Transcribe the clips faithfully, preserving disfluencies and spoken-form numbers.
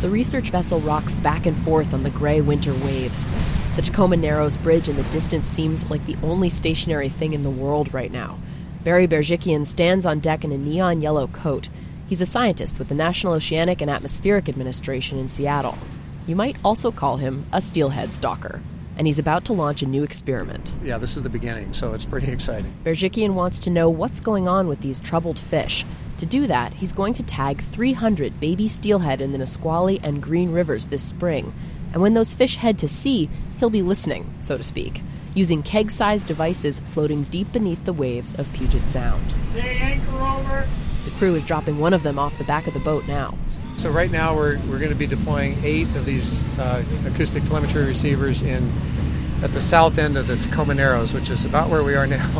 The research vessel rocks back and forth on the gray winter waves. The Tacoma Narrows Bridge in the distance seems like the only stationary thing in the world right now. Barry Berzhikian stands on deck in a neon yellow coat. He's a scientist with the National Oceanic and Atmospheric Administration in Seattle. You might also call him a steelhead stalker. And he's about to launch a new experiment. Yeah, this is the beginning, so it's pretty exciting. Berzhikian wants to know what's going on with these troubled fish. To do that, he's going to tag three hundred baby steelhead in the Nisqually and Green Rivers this spring. And when those fish head to sea, he'll be listening, so to speak, using keg-sized devices floating deep beneath the waves of Puget Sound. Stay anchor over. The crew is dropping one of them off the back of the boat now. So right now we're we're going to be deploying eight of these uh, acoustic telemetry receivers in at the south end of the Tacoma Narrows, which is about where we are now.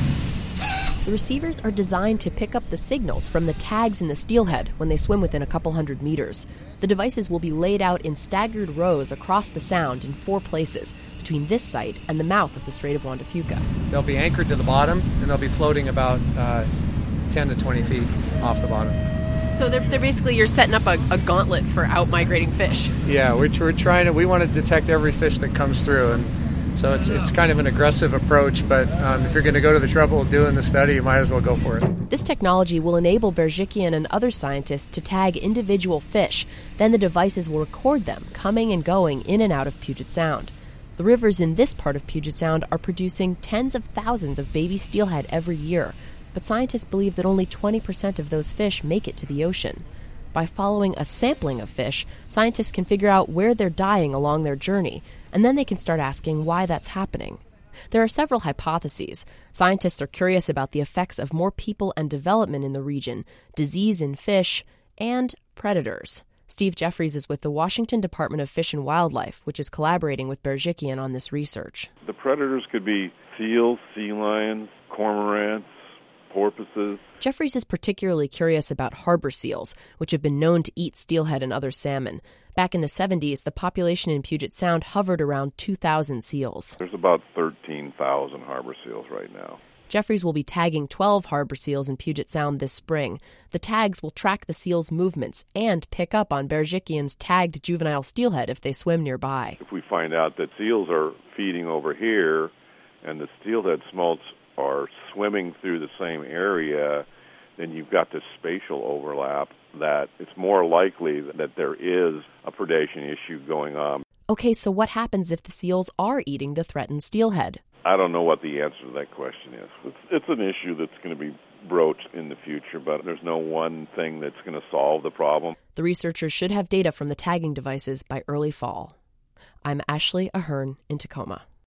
The receivers are designed to pick up the signals from the tags in the steelhead when they swim within a couple hundred meters. The devices will be laid out in staggered rows across the sound in four places, between this site and the mouth of the Strait of Juan de Fuca. They'll be anchored to the bottom, and they'll be floating about uh, ten to twenty feet off the bottom. So they're, they're basically, you're setting up a, a gauntlet for out-migrating fish. Yeah, we're, we're trying to, we want to detect every fish that comes through, and so it's it's kind of an aggressive approach, but um, if you're going to go to the trouble of doing the study, you might as well go for it. This technology will enable Berzhikian and other scientists to tag individual fish. Then the devices will record them coming and going in and out of Puget Sound. The rivers in this part of Puget Sound are producing tens of thousands of baby steelhead every year, but scientists believe that only twenty percent of those fish make it to the ocean. By following a sampling of fish, scientists can figure out where they're dying along their journey, and then they can start asking why that's happening. There are several hypotheses. Scientists are curious about the effects of more people and development in the region, disease in fish, and predators. Steve Jeffries is with the Washington Department of Fish and Wildlife, which is collaborating with Berzhikian on this research. The predators could be seals, sea lions, cormorants, porpoises. Jeffries is particularly curious about harbor seals, which have been known to eat steelhead and other salmon. Back in the seventies, the population in Puget Sound hovered around two thousand seals. There's about thirteen thousand harbor seals right now. Jeffries will be tagging twelve harbor seals in Puget Sound this spring. The tags will track the seals' movements and pick up on Berzhikian's tagged juvenile steelhead if they swim nearby. If we find out that seals are feeding over here and the steelhead smolts are swimming through the same area, then you've got this spatial overlap that it's more likely that there is a predation issue going on. Okay, so what happens if the seals are eating the threatened steelhead? I don't know what the answer to that question is. It's, it's an issue that's going to be broached in the future, but there's no one thing that's going to solve the problem. The researchers should have data from the tagging devices by early fall. I'm Ashley Ahern in Tacoma.